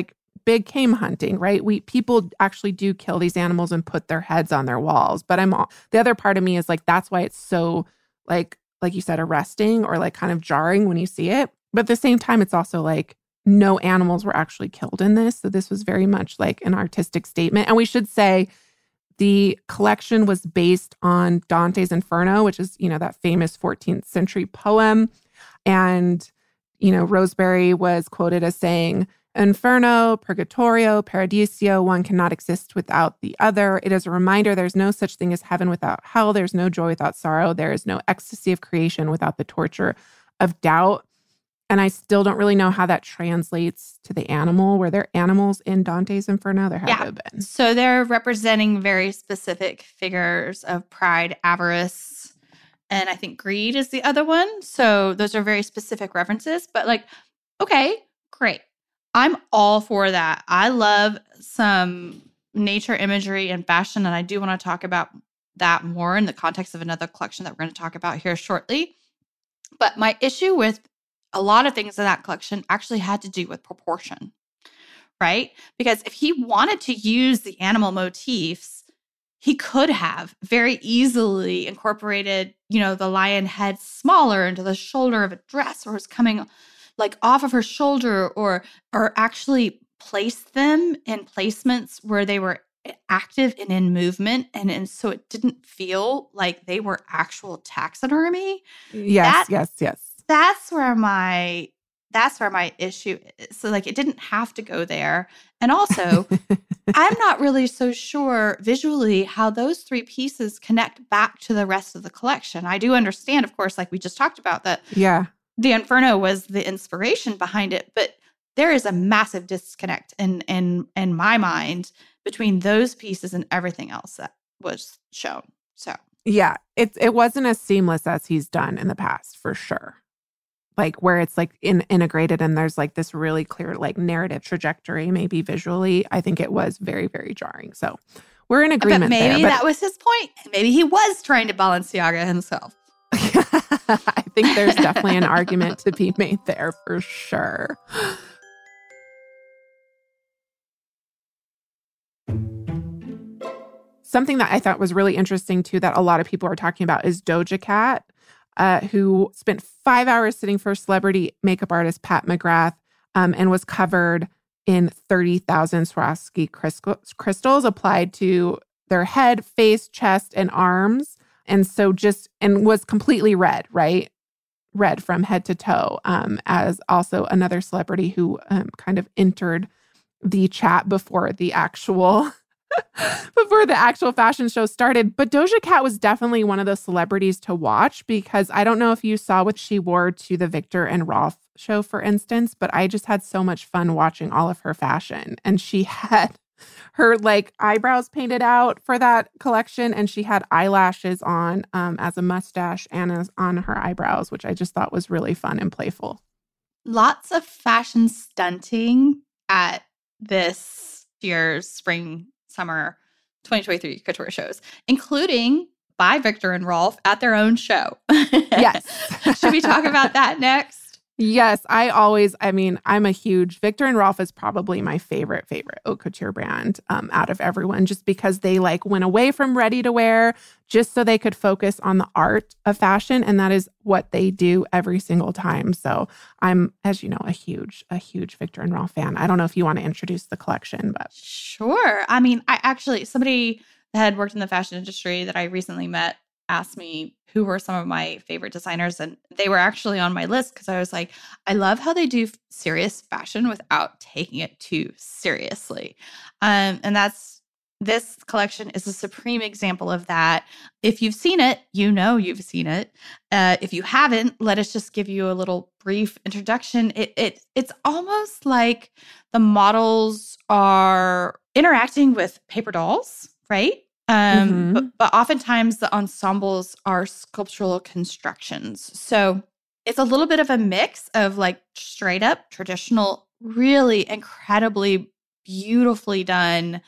big game hunting, right? People actually do kill these animals and put their heads on their walls. But the other part of me is like, that's why it's so like you said, arresting or like kind of jarring when you see it. But at the same time, it's also like no animals were actually killed in this. So this was very much like an artistic statement. And we should say the collection was based on Dante's Inferno, which is, that famous 14th century poem. And, Roseberry was quoted as saying, Inferno, Purgatorio, Paradiso, one cannot exist without the other. It is a reminder there's no such thing as heaven without hell. There's no joy without sorrow. There is no ecstasy of creation without the torture of doubt. And I still don't really know how that translates to the animal. Were there animals in Dante's Inferno? There had to have been. So they're representing very specific figures of pride, avarice, and I think greed is the other one. So those are very specific references. But like, okay, great. I'm all for that. I love some nature imagery and fashion, and I do want to talk about that more in the context of another collection that we're going to talk about here shortly. But my issue with a lot of things in that collection actually had to do with proportion, right? Because if he wanted to use the animal motifs, he could have very easily incorporated, the lion head smaller into the shoulder of a dress, or is coming like off of her shoulder, or actually placed them in placements where they were active and in movement. And so it didn't feel like they were actual taxidermy. Yes. That's where my issue is. So like, it didn't have to go there. And also, I'm not really so sure visually how those three pieces connect back to the rest of the collection. I do understand, of course, like we just talked about, that the Inferno was the inspiration behind it, but there is a massive disconnect in my mind between those pieces and everything else that was shown. So yeah, it wasn't as seamless as he's done in the past, for sure. Like where it's like integrated and there's like this really clear like narrative trajectory, maybe visually. I think it was very, very jarring. So we're in agreement. But maybe there, that was his point. Maybe he was trying to Balenciaga himself. I think there's definitely an argument to be made there for sure. Something that I thought was really interesting too, that a lot of people are talking about, is Doja Cat, who spent 5 hours sitting for celebrity makeup artist Pat McGrath, and was covered in 30,000 Swarovski crystals applied to their head, face, chest, and arms. And so and was completely red, right? Red from head to toe, as also another celebrity who kind of entered the chat before the actual fashion show started. But Doja Cat was definitely one of those celebrities to watch, because I don't know if you saw what she wore to the Viktor and Rolf show, for instance, but I just had so much fun watching all of her fashion. And she had her like eyebrows painted out for that collection, and she had eyelashes on as a mustache and on her eyebrows, which I just thought was really fun and playful. Lots of fashion stunting at this year's spring/summer 2023 couture shows, including by Viktor and Rolf at their own show. Yes. Should we talk about that next? Yes, I'm a huge, Viktor and Rolf is probably my favorite haute couture brand out of everyone, just because they like went away from ready to wear just so they could focus on the art of fashion. And that is what they do every single time. So I'm, as you know, a huge Viktor and Rolf fan. I don't know if you want to introduce the collection, but. Sure. Somebody that had worked in the fashion industry that I recently met asked me who were some of my favorite designers, and they were actually on my list, because I was like, I love how they do serious fashion without taking it too seriously. And this collection is a supreme example of that. If you've seen it, you've seen it. If you haven't, let us just give you a little brief introduction. It's almost like the models are interacting with paper dolls, right? But oftentimes the ensembles are sculptural constructions. So it's a little bit of a mix of like straight up traditional, really incredibly beautifully done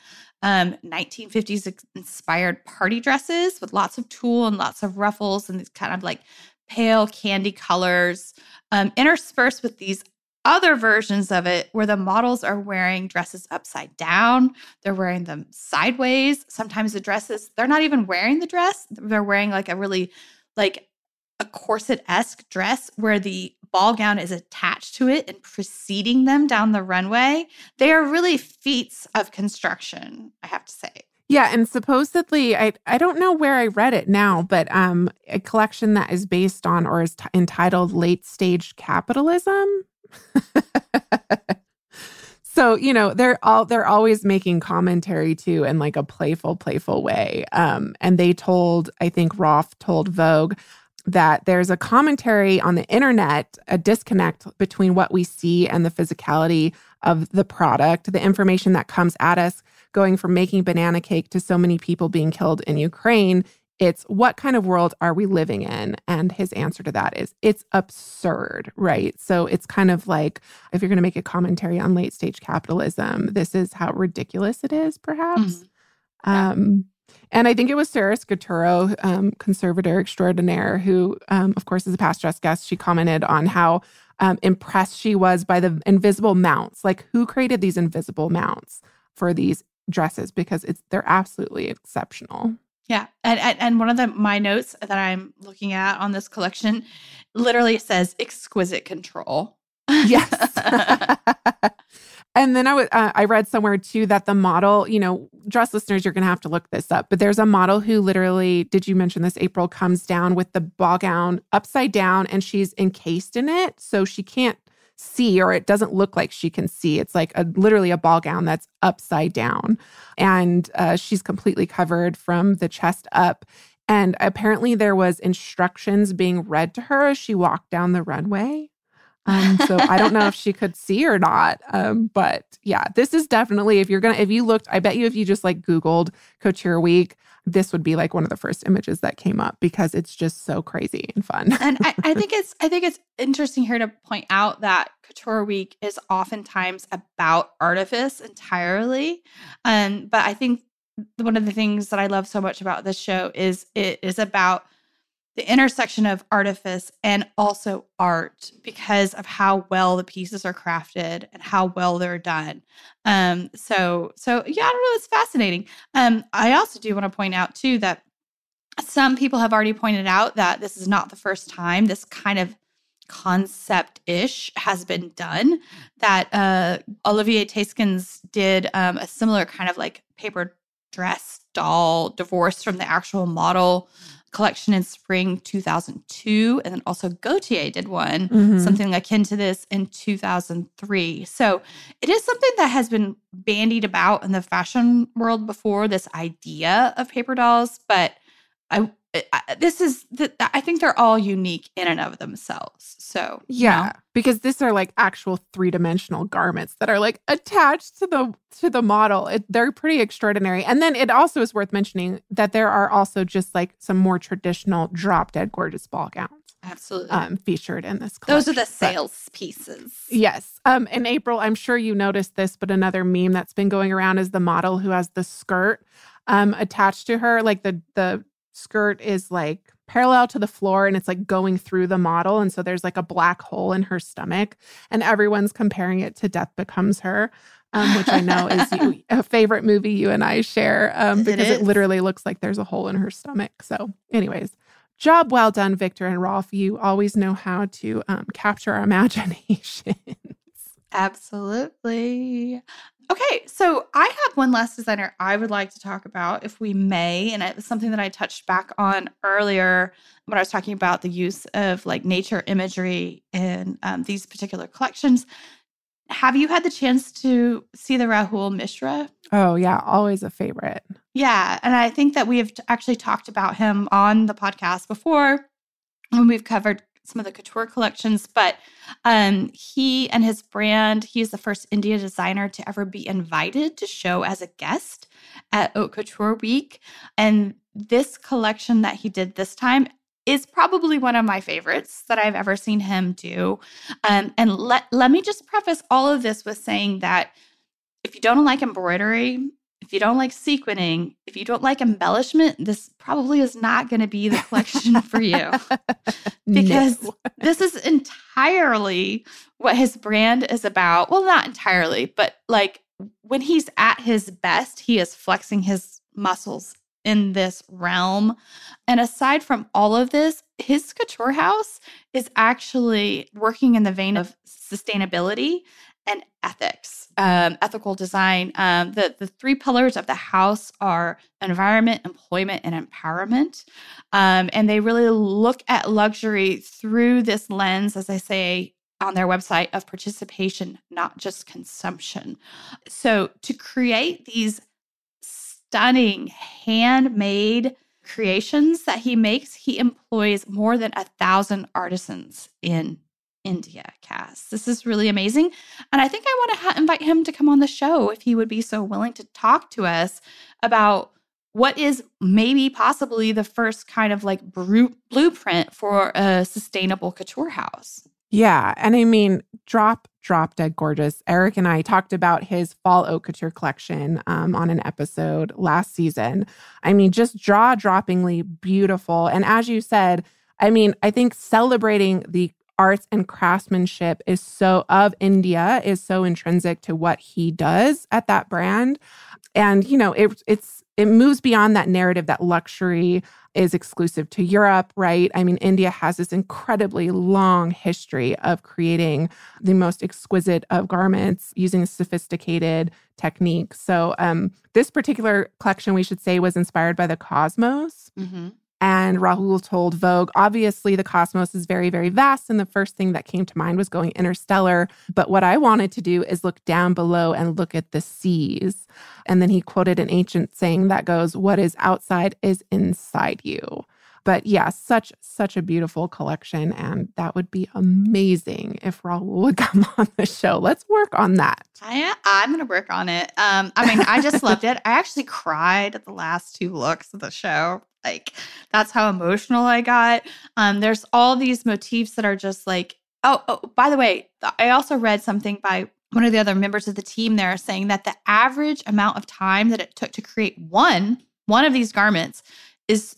1950s inspired party dresses with lots of tulle and lots of ruffles and these kind of like pale candy colors, interspersed with these other versions of it where the models are wearing dresses upside down. They're wearing them sideways. Sometimes the dresses, they're not even wearing the dress. They're wearing like a really like a corset-esque dress where the ball gown is attached to it and preceding them down the runway. They are really feats of construction, I have to say. Yeah, and supposedly, I don't know where I read it now, but a collection that is based on or is entitled Late Stage Capitalism. So, they're always making commentary too in like a playful way. And I think Rolf told Vogue that there's a commentary on the internet, a disconnect between what we see and the physicality of the product, the information that comes at us going from making banana cake to so many people being killed in Ukraine. It's what kind of world are we living in? And his answer to that is it's absurd, right? So it's kind of like if you're going to make a commentary on late stage capitalism, this is how ridiculous it is, perhaps. Mm-hmm. And I think it was Sarah Scaturo, conservator extraordinaire, who, of course, is a past dress guest. She commented on how impressed she was by the invisible mounts. Like, who created these invisible mounts for these dresses? Because they're absolutely exceptional. Yeah. And one of my notes that I'm looking at on this collection literally says exquisite control. Yes. And then I read somewhere too that the model, dress listeners, you're going to have to look this up, but there's a model who literally, did you mention this, April, comes down with the ball gown upside down and she's encased in it. So she can't see, or it doesn't look like she can see. It's like literally a ball gown that's upside down. And she's completely covered from the chest up. And apparently there was instructions being read to her as she walked down the runway. So I don't know if she could see or not. But yeah, this is definitely, if you looked, I bet you if you just like Googled Couture Week, this would be like one of the first images that came up because it's just so crazy and fun. And I think it's interesting here to point out that Couture Week is oftentimes about artifice entirely. But I think one of the things that I love so much about this show is it is about the intersection of artifice and also art because of how well the pieces are crafted and how well they're done. So yeah, I don't know. It's fascinating. I also do want to point out too that some people have already pointed out that this is not the first time this kind of concept-ish has been done. That Olivier Taskins did a similar kind of like paper dress doll divorced from the actual model collection in spring 2002. And then also Gautier did one, something akin to this in 2003. So it is something that has been bandied about in the fashion world before, this idea of paper dolls. But I think they're all unique in and of themselves. So yeah, because these are like actual 3-dimensional garments that are like attached to the model. They're pretty extraordinary. And then it also is worth mentioning that there are also just like some more traditional drop dead gorgeous ball gowns. Absolutely. Featured in this collection. Those are the sales pieces. Yes. In April, I'm sure you noticed this, but another meme that's been going around is the model who has the skirt attached to her, like the skirt is like parallel to the floor and it's like going through the model. And so there's like a black hole in her stomach and everyone's comparing it to Death Becomes Her, which I know is a favorite movie you and I share because it literally looks like there's a hole in her stomach. So anyways, job well done, Victor and Rolf. You always know how to capture our imaginations. Absolutely. Okay, so I have one last designer I would like to talk about, if we may, and it was something that I touched back on earlier when I was talking about the use of like nature imagery in these particular collections. Have you had the chance to see the Rahul Mishra? Oh yeah, always a favorite. Yeah, and I think that we have actually talked about him on the podcast before when we've covered some of the couture collections, but he and his brand, he's the first India designer to ever be invited to show as a guest at Haute Couture Week. And this collection that he did this time is probably one of my favorites that I've ever seen him do. And let me just preface all of this with saying that if you don't like embroidery, if you don't like sequining, if you don't like embellishment, this probably is not going to be the collection for you. Because this is entirely what his brand is about. Well, not entirely, but like when he's at his best, he is flexing his muscles in this realm. And aside from all of this, his couture house is actually working in the vein of sustainability and ethics, ethical design. The three pillars of the house are environment, employment, and empowerment. And they really look at luxury through this lens, as I say on their website, of participation, not just consumption. So to create these stunning handmade creations that he makes, he employs more than 1,000 artisans in India, Cass. This is really amazing. And I think I want to invite him to come on the show if he would be so willing to talk to us about what is maybe possibly the first kind of like blueprint for a sustainable couture house. Yeah. And I mean, drop dead gorgeous. Eric and I talked about his fall haute couture collection on an episode last season. I mean, just jaw-droppingly beautiful. And as you said, I mean, I think celebrating the arts and craftsmanship of India is so intrinsic to what he does at that brand. And, you know, it moves beyond that narrative that luxury is exclusive to Europe, right? I mean, India has this incredibly long history of creating the most exquisite of garments using sophisticated techniques. So this particular collection, we should say, was inspired by the cosmos. Mm-hmm. And Rahul told Vogue, obviously the cosmos is very, very vast. And the first thing that came to mind was going interstellar. But what I wanted to do is look down below and look at the seas. And then he quoted an ancient saying that goes, "What is outside is inside you." But yeah, such a beautiful collection. And that would be amazing if Rahul would come on the show. Let's work on that. I'm going to work on it. I mean, I just loved it. I actually cried at the last two looks of the show. Like, that's how emotional I got. There's all these motifs that are just like, oh, by the way, I also read something by one of the other members of the team there saying that the average amount of time that it took to create one of these garments is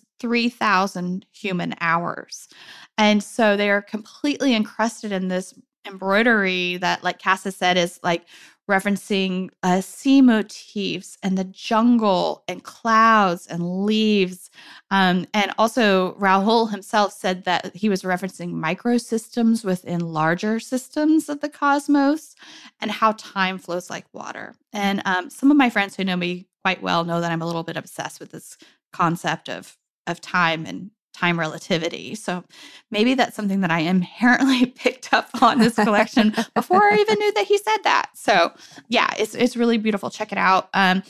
3,000 human hours. And so they are completely encrusted in this embroidery that, like Cass said, is like referencing sea motifs and the jungle and clouds and leaves. And also Rahul himself said that he was referencing microsystems within larger systems of the cosmos and how time flows like water. And some of my friends who know me quite well know that I'm a little bit obsessed with this concept of time and time relativity. So maybe that's something that I inherently picked up on this collection before I even knew that he said that. So yeah, it's really beautiful. Check it out. And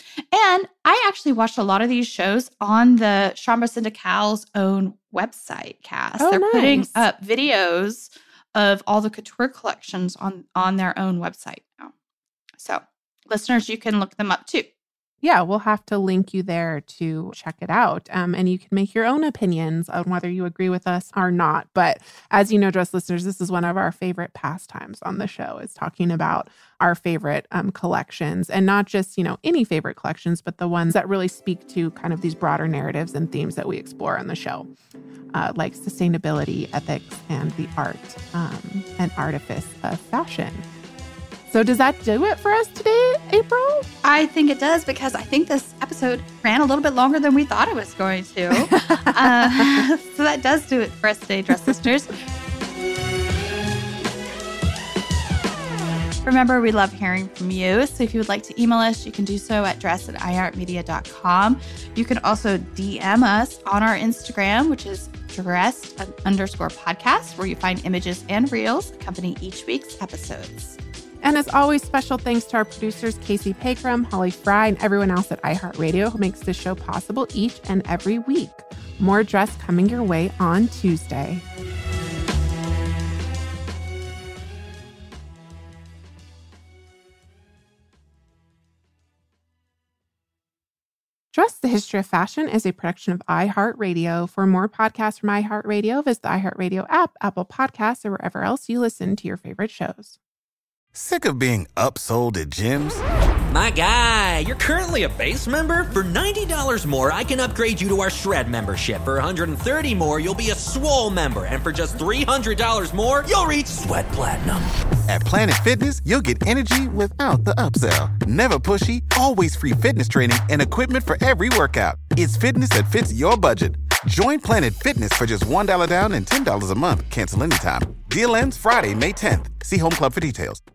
I actually watched a lot of these shows on the Chambres Syndicale's own website, Cass. Oh, they're putting up videos of all the couture collections on their own website now. So listeners, you can look them up too. Yeah, we'll have to link you there to check it out. And you can make your own opinions on whether you agree with us or not. But as you know, dress listeners, this is one of our favorite pastimes on the show, is talking about our favorite collections, and not just, you know, any favorite collections, but the ones that really speak to kind of these broader narratives and themes that we explore on the show, like sustainability, ethics, and the art and artifice of fashion. So does that do it for us today, April? I think it does, because I think this episode ran a little bit longer than we thought it was going to. So that does do it for us today, dress listeners. Remember, we love hearing from you. So if you would like to email us, you can do so at dress@iheartmedia.com. You can also DM us on our Instagram, which is dressed_podcast, where you find images and reels accompanying each week's episodes. And as always, special thanks to our producers, Casey Pegram, Holly Fry, and everyone else at iHeartRadio who makes this show possible each and every week. More Dress coming your way on Tuesday. Dress, the History of Fashion is a production of iHeartRadio. For more podcasts from iHeartRadio, visit the iHeartRadio app, Apple Podcasts, or wherever else you listen to your favorite shows. Sick of being upsold at gyms? My guy, you're currently a base member? For $90 more, I can upgrade you to our Shred membership. For $130 more, you'll be a Swole member. And for just $300 more, you'll reach Sweat Platinum. At Planet Fitness, you'll get energy without the upsell. Never pushy, always free fitness training and equipment for every workout. It's fitness that fits your budget. Join Planet Fitness for just $1 down and $10 a month. Cancel anytime. Deal ends Friday, May 10th. See Home Club for details.